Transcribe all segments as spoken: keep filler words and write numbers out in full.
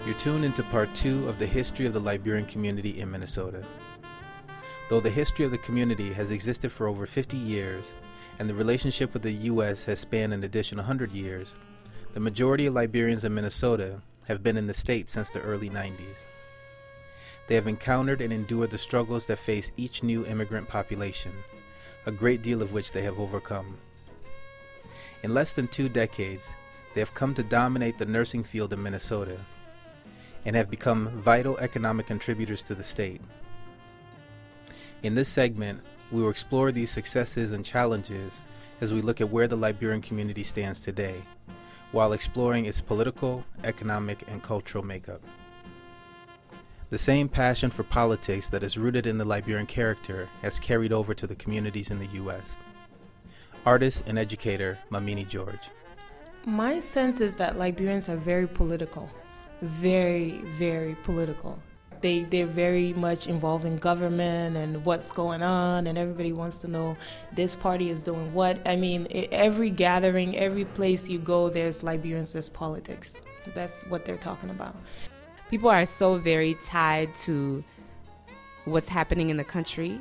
You're tuned into part two of the history of the Liberian community in Minnesota. Though the history of the community has existed for over fifty years, and the relationship with the U S has spanned an additional one hundred years, the majority of Liberians in Minnesota have been in the state since the early nineties. They have encountered and endured the struggles that face each new immigrant population, a great deal of which they have overcome. In less than two decades, they have come to dominate the nursing field in Minnesota and have become vital economic contributors to the state. In this segment, we will explore these successes and challenges as we look at where the Liberian community stands today, while exploring its political, economic, and cultural makeup. The same passion for politics that is rooted in the Liberian character has carried over to the communities in the U S. Artist and educator Mamini George. My sense is that Liberians are very political, very, very political. They, they're very much involved in government and what's going on, and everybody wants to know this party is doing what. I mean, every gathering, every place you go, there's Liberians, there's politics. That's what they're talking about. People are so very tied to what's happening in the country.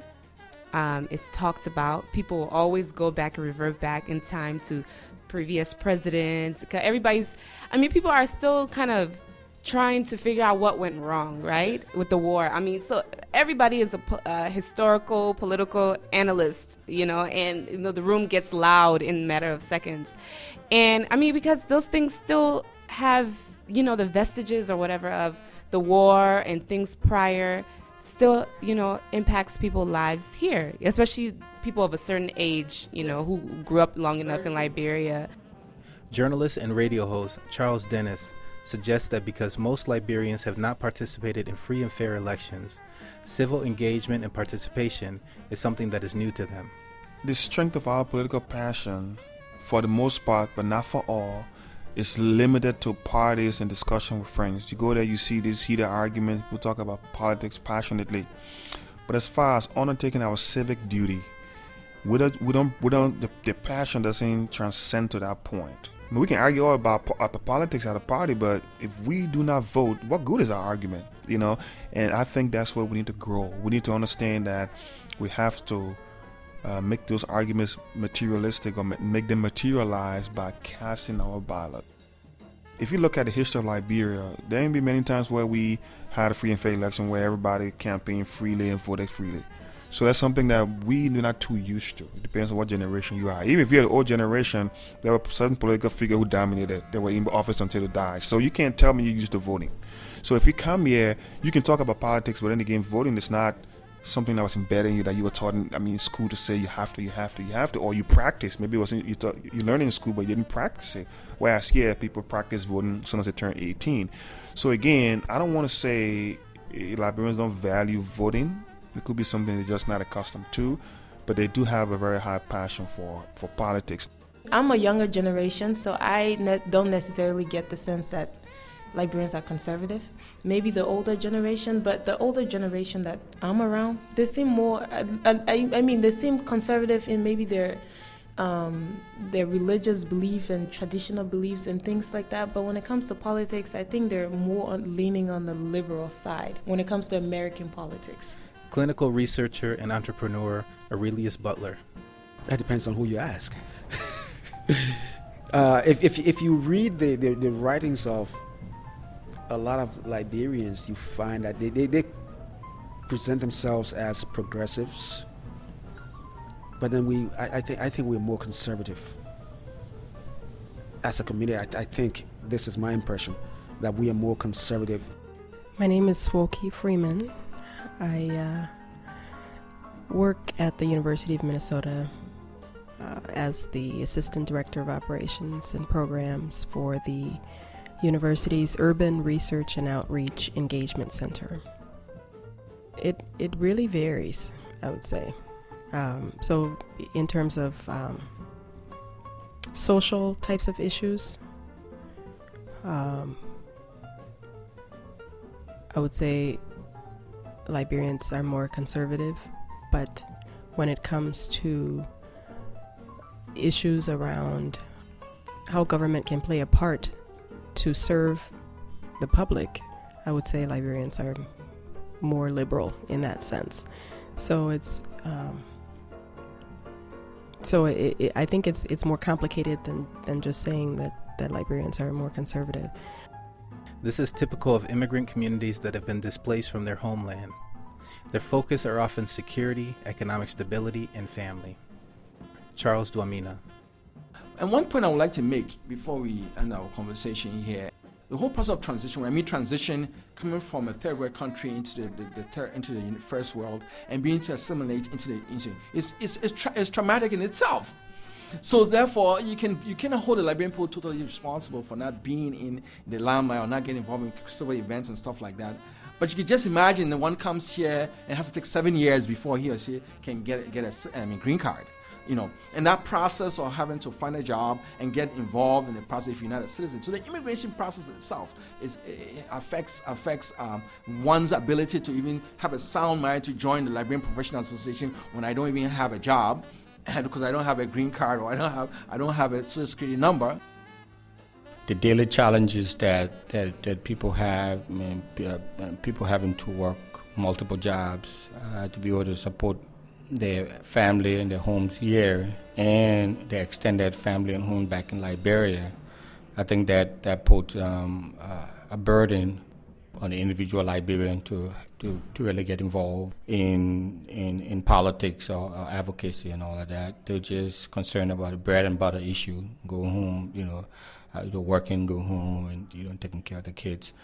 Um, it's talked about. People will always go back and revert back in time to previous presidents. Everybody's, I mean, people are still kind of trying to figure out what went wrong, right, with the war. I mean, so everybody is a uh, historical, political analyst, you know, and you know, the room gets loud in a matter of seconds. And, I mean, because those things still have, you know, the vestiges or whatever of the war and things prior still, you know, impacts people's lives here, especially people of a certain age, you know, who grew up long enough in Liberia. Journalist and radio host Charles Dennis suggests that because most Liberians have not participated in free and fair elections, civil engagement and participation is something that is new to them. The strength of our political passion, for the most part, but not for all, is limited to parties and discussion with friends. You go there, you see these heated arguments, we talk about politics passionately. But as far as undertaking our civic duty, we don't, we don't, we don't the, the passion doesn't transcend to that point. I mean, we can argue all about po- politics at a party, but if we do not vote, what good is our argument? You know, and I think that's where we need to grow. We need to understand that we have to uh, make those arguments materialistic or ma- make them materialize by casting our ballot. If you look at the history of Liberia, there ain't been many times where we had a free and fair election where everybody campaigned freely and voted freely. So that's something that we are not too used to. It depends on what generation you are. Even if you're the old generation, there were certain political figures who dominated. They were in office until they died. So you can't tell me you're used to voting. So if you come here, you can talk about politics, but then again, voting is not something that was embedded in you that you were taught in, I mean, school to say you have to, you have to, you have to, or you practice. Maybe it was in, you, thought, you learned in school, but you didn't practice it. Whereas here, people practice voting as soon as they turn eighteen. So again, I don't want to say Liberians don't value voting. It could be something they're just not accustomed to, but they do have a very high passion for, for politics. I'm a younger generation, so I ne- don't necessarily get the sense that Liberians are conservative. Maybe the older generation, but the older generation that I'm around, they seem more, I, I, I mean, they seem conservative in maybe their um, their religious belief and traditional beliefs and things like that. But when it comes to politics, I think they're more on, leaning on the liberal side when it comes to American politics. Clinical researcher and entrepreneur Aurelius Butler. That depends on who you ask. uh, if, if if you read the, the, the writings of a lot of Liberians, you find that they, they, they present themselves as progressives, but then we I, I think I think we're more conservative as a community. I, I think this is my impression that we are more conservative. My name is Swoki Freeman. I uh, work at the University of Minnesota uh, as the Assistant Director of Operations and Programs for the university's Urban Research and Outreach Engagement Center. It it really varies, I would say. Um, so in terms of um, social types of issues, um, I would say Liberians are more conservative, but when it comes to issues around how government can play a part to serve the public, I would say Liberians are more liberal in that sense. So it's um, so it, it, I think it's it's more complicated than, than just saying that, that Liberians are more conservative. This is typical of immigrant communities that have been displaced from their homeland. Their focus are often security, economic stability, and family. Charles Dwamina. And one point I would like to make before we end our conversation here, the whole process of transition, when I mean transition, coming from a third world country into the, the, the third, into the first world and being to assimilate into the, into, it's, it's, it's, tra- it's traumatic in itself. So therefore, you can you cannot hold the Liberian people totally responsible for not being in the limelight or not getting involved in civil events and stuff like that. But you can just imagine that one comes here and has to take seven years before he or she can get get a I mean, green card. You know, and that process of having to find a job and get involved in the process if you're not a citizen. So the immigration process itself is it affects affects um, one's ability to even have a sound mind to join the Liberian Professional Association when I don't even have a job, and because I don't have a green card or I don't have I don't have a social security number. The daily challenges that, that, that people have, I mean, uh, people having to work multiple jobs uh, to be able to support their family and their homes here and their extended family and home back in Liberia, I think that, that puts um, uh, a burden on the individual Liberian to, to, to really get involved in in, in politics or, or advocacy and all of that. They're just concerned about the bread and butter issue, go home, you know, uh, you know, working, go home, and you know, taking care of the kids.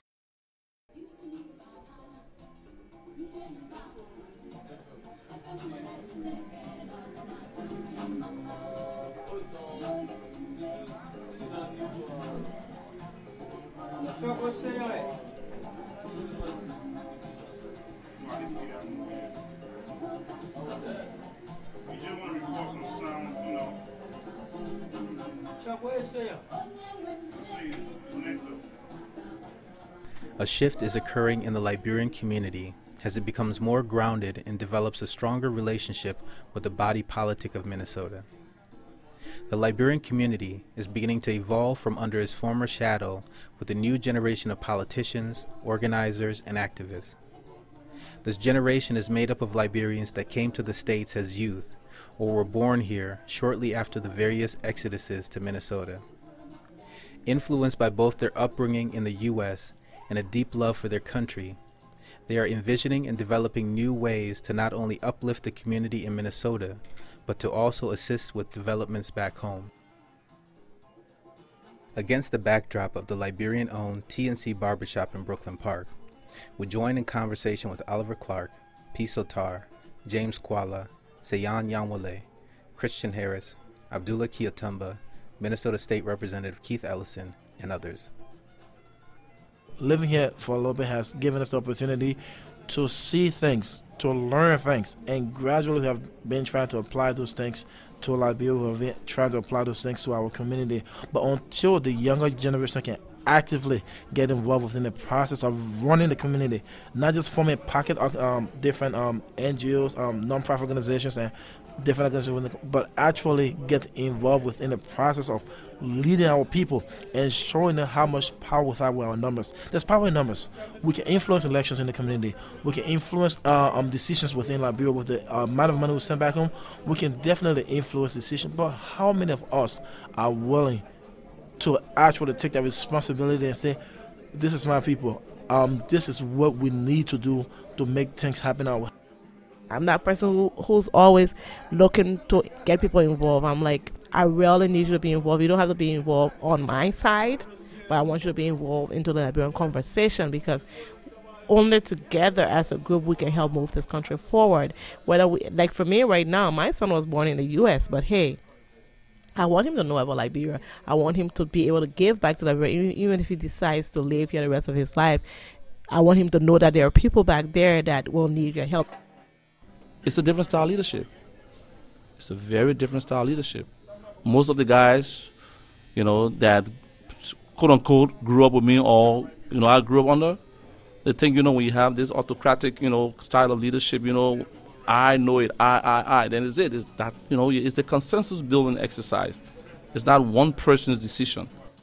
A shift is occurring in the Liberian community as it becomes more grounded and develops a stronger relationship with the body politic of Minnesota. The Liberian community is beginning to evolve from under its former shadow with a new generation of politicians, organizers, and activists. This generation is made up of Liberians that came to the States as youth or were born here shortly after the various exoduses to Minnesota. Influenced by both their upbringing in the U S and a deep love for their country, they are envisioning and developing new ways to not only uplift the community in Minnesota, but to also assist with developments back home. Against the backdrop of the Liberian-owned T and C Barbershop in Brooklyn Park, we join in conversation with Oliver Clark, P. Sotar, James Kwala, Sayan Yanwale, Christian Harris, Abdullah Kiatumba, Minnesota State Representative Keith Ellison, and others. Living here for a little bit has given us the opportunity to see things, to learn things, and gradually have been trying to apply those things to Liberia, who have been trying to apply those things to our community. But until the younger generation can actively get involved within the process of running the community, not just forming a pocket of um, different um, N G Os, um, non-profit organizations, and different organizations, but actually get involved within the process of leading our people and showing them how much power we have with our numbers. There's power in numbers. We can influence elections in the community. We can influence uh, um, decisions within Liberia with the uh, amount of money we send back home. We can definitely influence decisions, but how many of us are willing to actually take that responsibility and say, this is my people. Um, this is what we need to do to make things happen our way. I'm that person who, who's always looking to get people involved. I'm like, I really need you to be involved. You don't have to be involved on my side, but I want you to be involved into the Liberian conversation, because only together as a group we can help move this country forward. Whether we, like for me right now, my son was born in the U S, but hey, I want him to know about Liberia. I want him to be able to give back to Liberia, even if he decides to live here the rest of his life. I want him to know that there are people back there that will need your help. It's a different style of leadership. It's a very different style of leadership. Most of the guys, you know, that quote unquote grew up with me, or, you know, I grew up under, they think, you know, when you have this autocratic, you know, style of leadership, you know, I know it, I, I, I, then it's it. It's that, you know, it's a consensus building exercise. It's not one person's decision.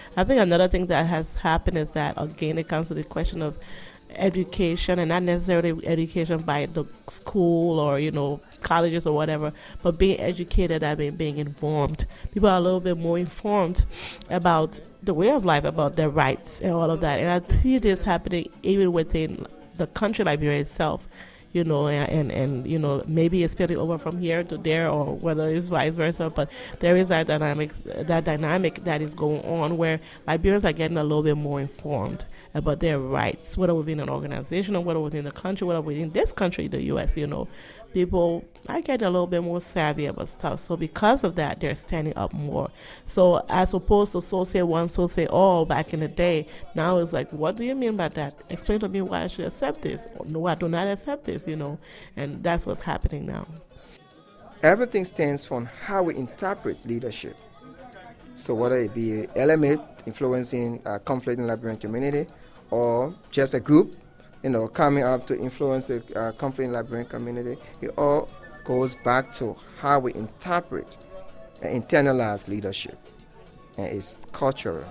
I think another thing that has happened is that, again, it comes to the question of education, and not necessarily education by the school or, you know, colleges or whatever, but being educated, I mean, being informed. People are a little bit more informed about the way of life, about their rights and all of that. And I see this happening even within the country, Liberia itself. You know, and, and, and, you know, maybe it's spilling over from here to there, or whether it's vice versa, but there is that dynamic, that dynamic that is going on where Liberians are getting a little bit more informed about their rights, whether within an organization or whether within the country, whether within this country, the U S, you know. People are getting a little bit more savvy about stuff. So because of that, they're standing up more. So as opposed to so say one, so say all back in the day, now it's like, what do you mean by that? Explain to me why I should accept this. Or, no, I do not accept this, you know. And that's what's happening now. Everything stands on how we interpret leadership. So whether it be an element influencing a conflict in the Liberian community, or just a group, you know, coming up to influence the uh, conflict in the Liberian community, it all goes back to how we interpret and internalize leadership, and it's cultural.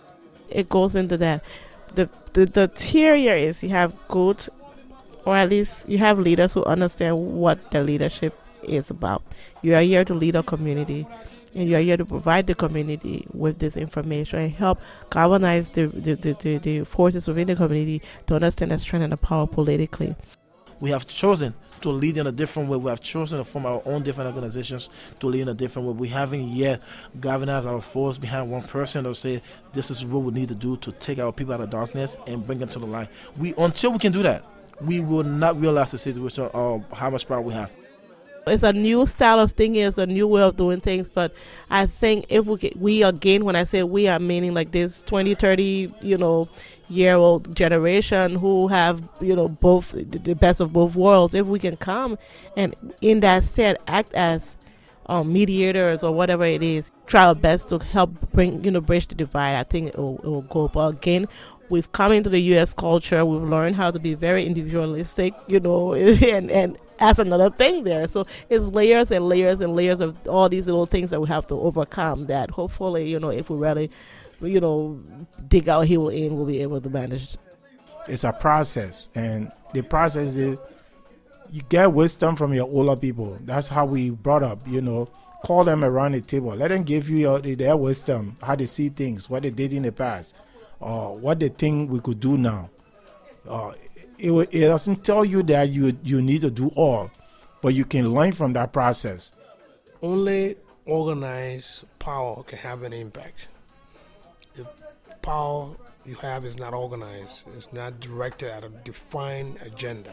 It goes into that. The, the the theory is you have good, or at least you have leaders who understand what the leadership is about. You are here to lead a community, and you are here to provide the community with this information and help galvanize the the, the, the, the forces within the community to understand the strength and the power politically. We have chosen to lead in a different way. We have chosen to form our own different organizations to lead in a different way. We haven't yet galvanized our force behind one person to say, this is what we need to do to take our people out of darkness and bring them to the light. We, until we can do that, we will not realize the situation or how much power we have. It's a new style of thinking. It's a new way of doing things. But I think if we get, we again, when I say we, I'm meaning like this twenty, thirty, you know, year old generation who have, you know, both the best of both worlds. If we can come and in that state act as um, mediators or whatever it is, try our best to help bring, you know, bridge the divide, I think it will, it will go. But again, we've come into the U S culture. We've learned how to be very individualistic, you know, and, and that's another thing there. So it's layers and layers and layers of all these little things that we have to overcome that hopefully, you know, if we really, you know, dig our heel in, we'll be able to manage. It's a process, and the process is you get wisdom from your older people. That's how we brought up, you know. Call them around the table. Let them give you your, their wisdom, how they see things, what they did in the past, or what they think we could do now. Uh, it, it doesn't tell you that you you need to do all, but you can learn from that process. Only organized power can have an impact. If power you have is not organized, it's not directed at a defined agenda,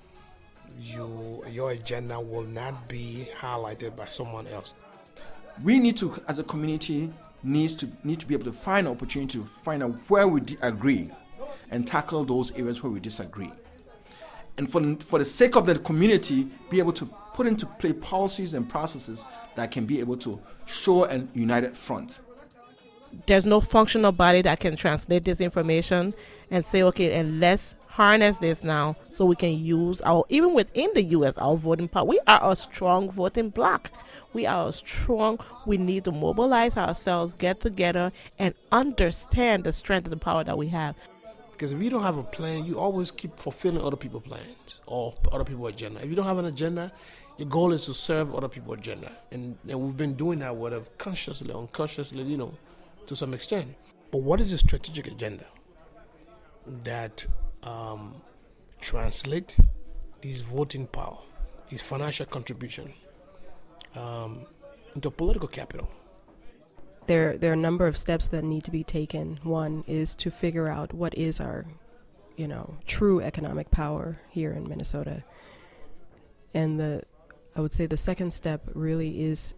you your agenda will not be highlighted by someone else. We need to, as a community, needs to need to be able to find an opportunity to find out where we di- agree and tackle those areas where we disagree. And for, for the sake of the community, be able to put into play policies and processes that can be able to show a united front. There's no functional body that can translate this information and say, okay, and let's harness this now so we can use our, even within the U S, our voting power. We are a strong voting bloc. We are a strong, we need to mobilize ourselves, get together, and understand the strength and the power that we have. Because if you don't have a plan, you always keep fulfilling other people's plans or other people's agenda. If you don't have an agenda, your goal is to serve other people's agenda. And, and we've been doing that, whether consciously or unconsciously, you know, to some extent. But what is the strategic agenda that um, translate these voting power, these financial contribution um, into political capital? There, there are a number of steps that need to be taken. One is to figure out what is our, you know, true economic power here in Minnesota. And the, I would say the second step really is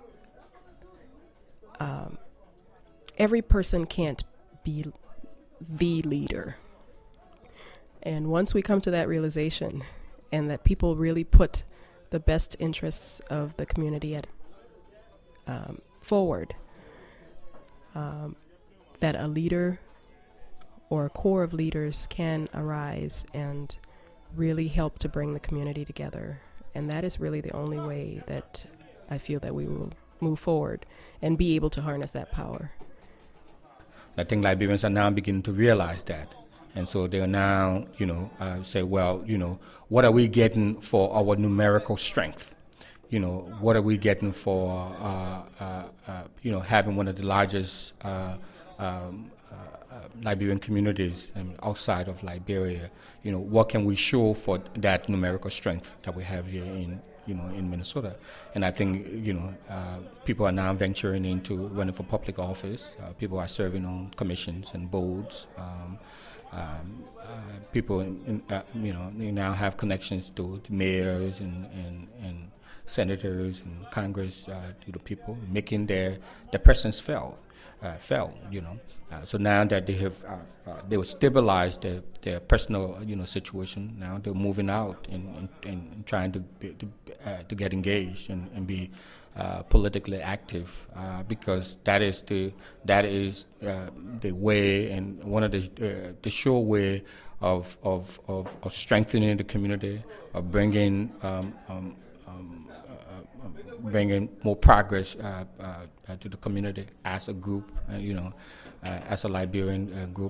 um, every person can't be the leader. And once we come to that realization and that people really put the best interests of the community at um, forward, Um, that a leader or a core of leaders can arise and really help to bring the community together. And that is really the only way that I feel that we will move forward and be able to harness that power. I think Liberians are now beginning to realize that. And so they're now, you know, uh, say, well, you know, what are we getting for our numerical strength? You know, what are we getting for, uh, uh, uh, you know, having one of the largest uh, um, uh, Liberian communities outside of Liberia? You know, what can we show for that numerical strength that we have here in, you know, in Minnesota? And I think, you know, uh, people are now venturing into running for public office. Uh, people are serving on commissions and boards. Um, um, uh, people, in, uh, you know, they now have connections to the mayors and, and, and senators and Congress, uh, to the people, making their their presence felt, uh, felt, you know. Uh, so now that they have, uh, uh, they will stabilize their, their personal, you know, situation. Now they're moving out and, and, and trying to be, to, uh, to get engaged and, and be uh, politically active, uh, because that is the that is uh, the way and one of the uh, the sure way of of, of of strengthening the community, of bringing um, um, um, uh, bringing more progress uh, uh, uh, to the community as a group, uh, you know. Uh, as a Liberian uh, group.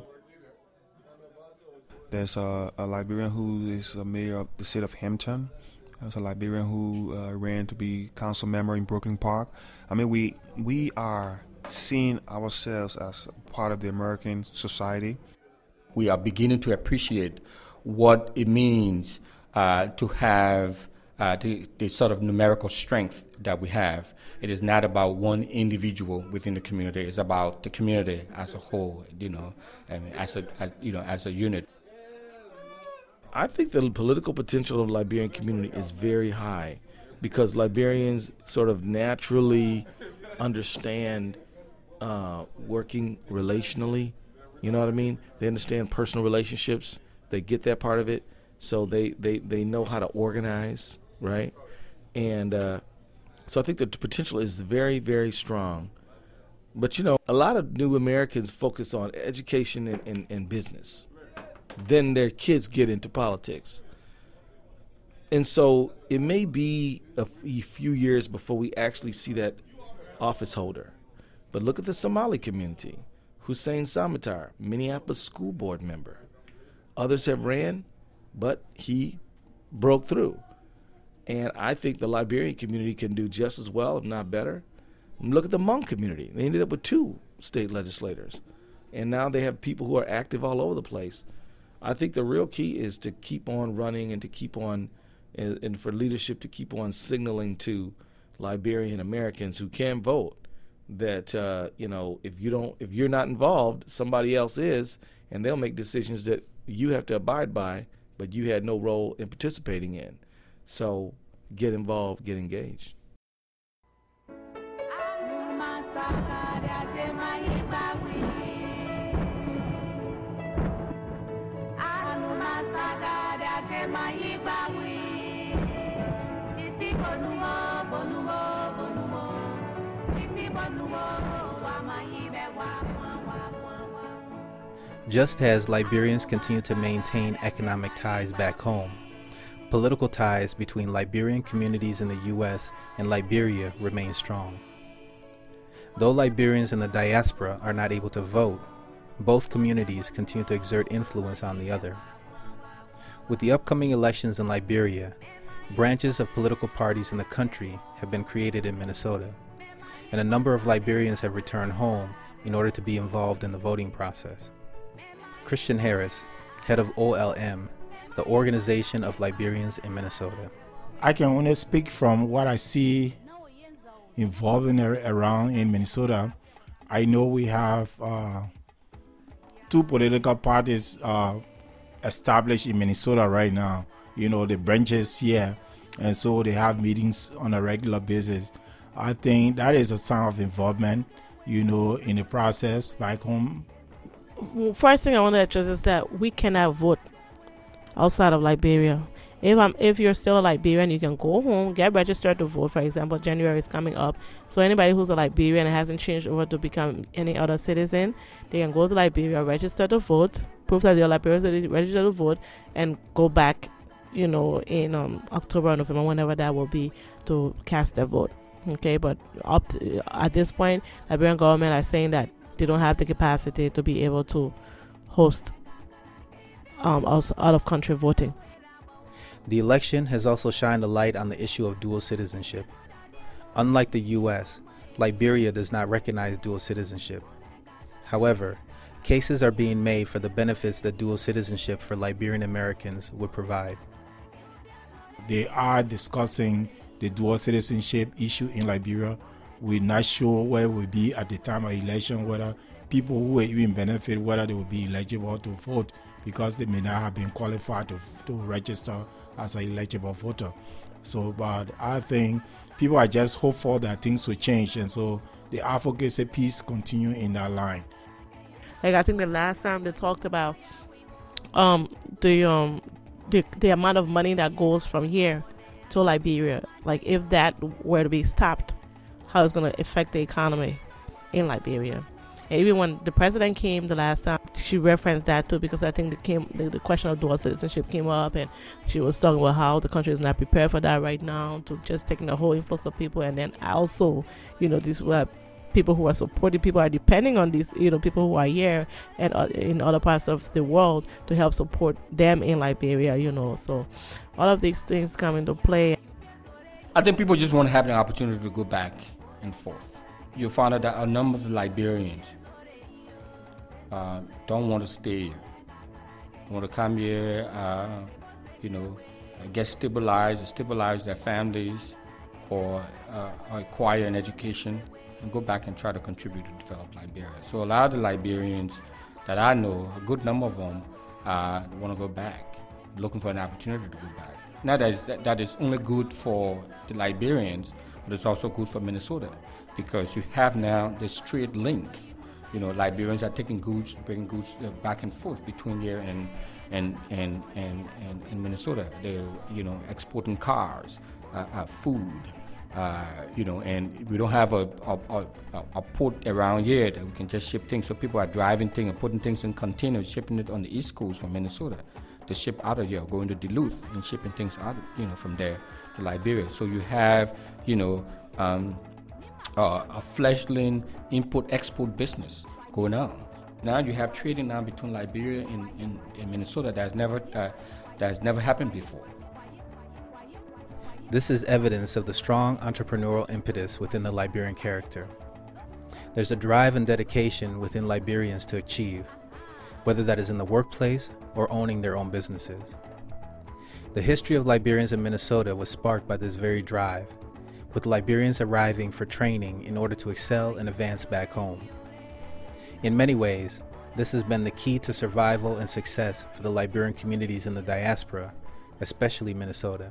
There's a, a Liberian who is a mayor of the city of Hampton. There's a Liberian who uh, ran to be council member in Brooklyn Park. I mean, we we are seeing ourselves as part of the American society. We are beginning to appreciate what it means uh, to have Uh, the, the sort of numerical strength that we have. It is not about one individual within the community. It's about the community as a whole, you know, and as a as, you know as a unit. I think the political potential of the Liberian community is very high because Liberians sort of naturally understand uh, working relationally. You know what I mean? They understand personal relationships. They get that part of it, so they they, they know how to organize. Right, and uh, so I think the potential is very, very strong. But you know, a lot of new Americans focus on education and, and, and business. Then their kids get into politics, and so it may be a, f- a few years before we actually see that office holder. But look at the Somali community. Hussein Samatar, Minneapolis school board member. Others have ran, but he broke through. And I think the Liberian community can do just as well, if not better. Look at the Hmong community. They ended up with two state legislators. And now they have people who are active all over the place. I think the real key is to keep on running and to keep on, and, and for leadership to keep on signaling to Liberian Americans who can vote that, uh, you know, if you don't, if you're not involved, somebody else is, and they'll make decisions that you have to abide by, but you had no role in participating in. So get involved, get engaged. Just as Liberians continue to maintain economic ties back home, political ties between Liberian communities in the U S and Liberia remain strong. Though Liberians in the diaspora are not able to vote, both communities continue to exert influence on the other. With the upcoming elections in Liberia, branches of political parties in the country have been created in Minnesota, and a number of Liberians have returned home in order to be involved in the voting process. Christian Harris, head of O L M, the Organization of Liberians in Minnesota. I can only speak from what I see involving around in Minnesota. I know we have uh, two political parties uh, established in Minnesota right now. You know, the branches here, and so they have meetings on a regular basis. I think that is a sign of involvement, you know, in the process back home. First thing I want to address is that we cannot vote outside of Liberia. If I'm, if you're still a Liberian, you can go home, get registered to vote. For example, January is coming up, so anybody who's a Liberian and hasn't changed over to become any other citizen, they can go to Liberia, register to vote, prove that they're Liberians, so they register to vote, and go back, you know, in um, October or November, whenever that will be, to cast their vote. Okay, but up to, at this point, Liberian government are saying that they don't have the capacity to be able to host um, out of country voting. The election has also shined a light on the issue of dual citizenship. Unlike the U S, Liberia does not recognize dual citizenship. However, cases are being made for the benefits that dual citizenship for Liberian Americans would provide. They are discussing the dual citizenship issue in Liberia. We're not sure where it will be at the time of election, whether people who will even benefit, whether they will be eligible to vote because they may not have been qualified to, to register as an eligible voter. So, but I think people are just hopeful that things will change, and so the advocacy piece continue in that line. Like I think the last time they talked about um, the um the the amount of money that goes from here to Liberia, like if that were to be stopped, how it's going to affect the economy in Liberia. And even when the president came the last time, she referenced that too, because I think the, came, the, the question of dual citizenship came up, and she was talking about how the country is not prepared for that right now, to just taking the whole influx of people, and then also, you know, these were people who are supporting, people are depending on these, you know, people who are here and uh, in other parts of the world to help support them in Liberia, you know. So all of these things come into play. I think people just want to have the opportunity to go back and forth. You'll find out that a number of Liberians uh, don't want to stay here. They want to come here, uh, you know, get stabilized, stabilize their families, or uh, acquire an education and go back and try to contribute to develop Liberia. So a lot of the Liberians that I know, a good number of them, uh, want to go back, looking for an opportunity to go back. Now that is, that, that is only good for the Liberians, but it's also good for Minnesota, because you have now the straight link. You know, Liberians are taking goods, bringing goods uh, back and forth between here and and and and, and, and Minnesota. They're, you know, exporting cars, uh, uh, food, uh, you know, and we don't have a a, a a port around here that we can just ship things. So people are driving things and putting things in containers, shipping it on the East Coast from Minnesota to ship out of here, going to Duluth and shipping things out, you know, from there to Liberia. So you have, you know, um, uh, a fledgling import-export business going on. Now you have trading now between Liberia and, and, and Minnesota that has never uh, that has never happened before. This is evidence of the strong entrepreneurial impetus within the Liberian character. There's a drive and dedication within Liberians to achieve, whether that is in the workplace or owning their own businesses. The history of Liberians in Minnesota was sparked by this very drive, with Liberians arriving for training in order to excel and advance back home. In many ways, this has been the key to survival and success for the Liberian communities in the diaspora, especially Minnesota.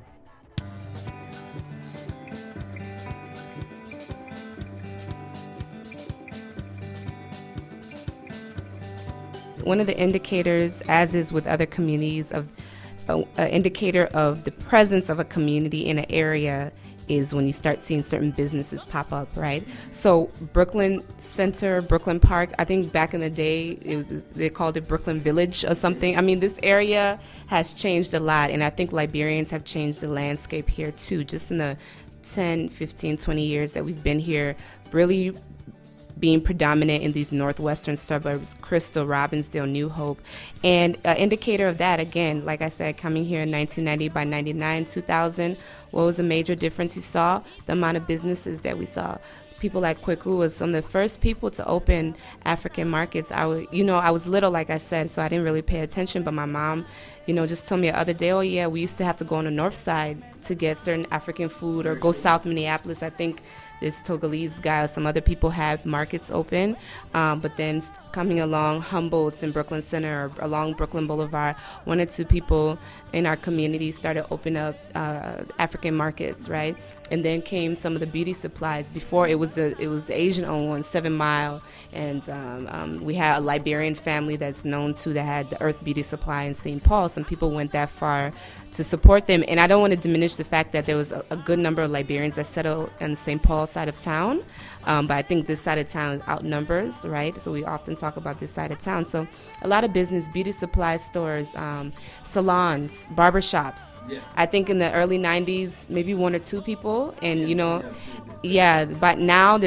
One of the indicators, as is with other communities, of an uh, indicator of the presence of a community in an area is when you start seeing certain businesses pop up, right? So Brooklyn Center, Brooklyn Park, I think back in the day, it was, they called it Brooklyn Village or something. I mean, this area has changed a lot, and I think Liberians have changed the landscape here too, just in the ten, fifteen, twenty years that we've been here, really being predominant in these northwestern suburbs, Crystal, Robbinsdale, New Hope. And an indicator of that, again, like I said, coming here in nineteen ninety, by ninety-nine, two thousand, what was the major difference you saw? The amount of businesses that we saw. People like Kweku was some of the first people to open African markets. I was, you know, I was little, like I said, so I didn't really pay attention, but my mom, you know, just told me the other day, oh yeah, we used to have to go on the north side to get certain African food, or go south Minneapolis. I think this Togolese guy or some other people had markets open, um, but then coming along Humboldt's in Brooklyn Center or along Brooklyn Boulevard, one or two people in our community started opening up uh, African markets, right? And then came some of the beauty supplies. Before it was the it was the Asian-owned one, Seven Mile, and um, um, we had a Liberian family that's known to that had the Earth Beauty Supply in Saint Paul. Some people went that far to support them, and I don't want to diminish the fact that there was a, a good number of Liberians that settled in the Saint Paul side of town, um, but I think this side of town outnumbers, right? So we often talk about this side of town. So a lot of business, beauty supply stores, um, salons, barbershops. Yeah. I think in the early nineties, maybe one or two people, and you know, yeah, but now there's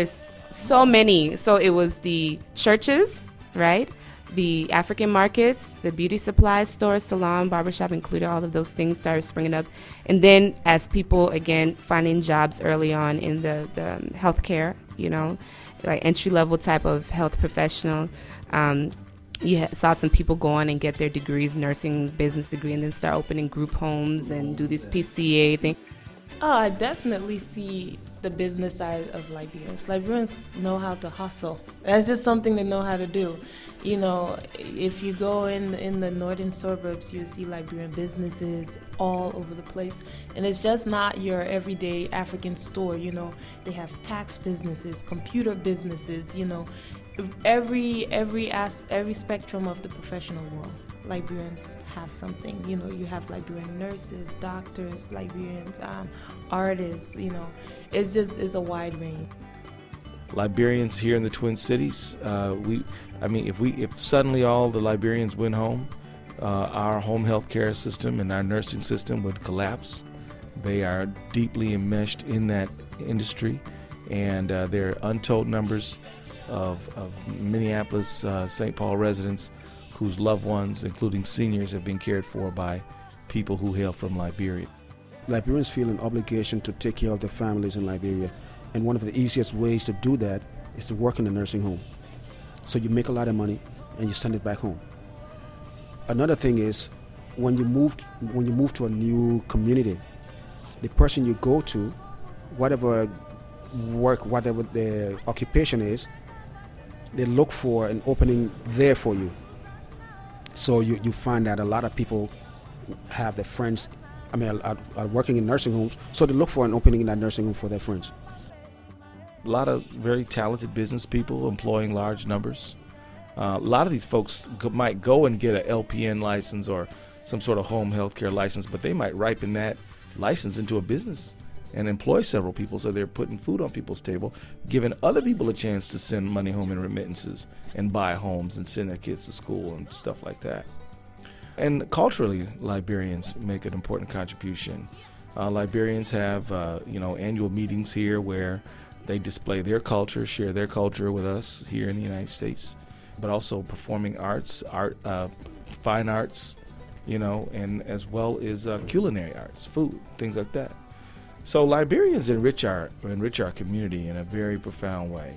so many. So it was the churches, right? The African markets, the beauty supply stores, salon, barbershop included, all of those things started springing up. And then as people, again, finding jobs early on in the, the um, healthcare, you know, like entry-level type of health professional, um, you ha- saw some people go on and get their degrees, nursing, business degree, and then start opening group homes and do this P C A thing. Oh, I definitely see the business side of Liberians. Liberians know how to hustle. That's just something they know how to do. You know, if you go in in the northern suburbs, you see Liberian businesses all over the place. And it's just not your everyday African store, you know. They have tax businesses, computer businesses, you know. Every every as, every spectrum of the professional world, Liberians have something. You know, you have Liberian nurses, doctors, Liberians, um, artists. You know, it's just it's a wide range. Liberians here in the Twin Cities, uh, we, I mean, if we if suddenly all the Liberians went home, uh, our home health care system and our nursing system would collapse. They are deeply enmeshed in that industry, and uh, there are untold numbers of, of Minneapolis, uh, Saint Paul residents whose loved ones, including seniors, have been cared for by people who hail from Liberia. Liberians feel an obligation to take care of their families in Liberia, and one of the easiest ways to do that is to work in a nursing home. So you make a lot of money and you send it back home. Another thing is when you move when you move to a new community, the person you go to, whatever work, whatever their occupation is, they look for an opening there for you. So you, you find that a lot of people have their friends, I mean, are, are working in nursing homes, so they look for an opening in that nursing home for their friends. A lot of very talented business people employing large numbers. Uh, a lot of these folks go, might go and get an L P N license or some sort of home health care license, but they might ripen that license into a business and employ several people, so they're putting food on people's table, giving other people a chance to send money home in remittances and buy homes and send their kids to school and stuff like that. And culturally, Liberians make an important contribution. Uh, Liberians have uh, you know, annual meetings here where they display their culture, share their culture with us here in the United States, but also performing arts, art, uh, fine arts, you know, and as well as uh, culinary arts, food, things like that. So Liberians enrich our enrich our community in a very profound way.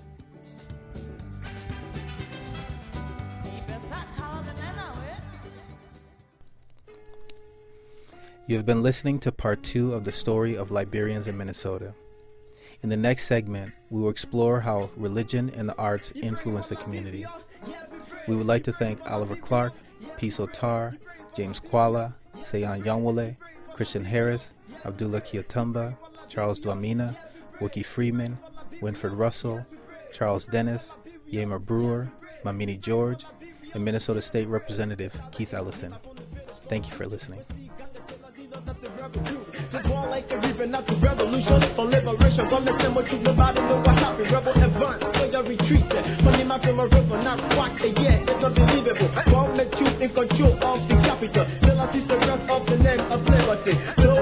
You have been listening to part two of the story of Liberians in Minnesota. In the next segment, we will explore how religion and the arts influence the community. We would like to thank Oliver Clark, Peace Otar, James Kwala, Sayan Yanwale, Christian Harris, Abdullah Kiatumba, Charles Dwamina, Wiki Freeman, Winfred Russell, Charles Dennis, Yemer Brewer, Mamini George, and Minnesota State Representative Keith Ellison. Thank you for listening. Just born like a reaper, not to revolution or liberation. Don't let them what you about it, know what happened. Rebel advance, so you retreat. Money map in my river, not quite a yeah, it's unbelievable. Won't let you in control of the capital. Till I see the rest of the name of liberty.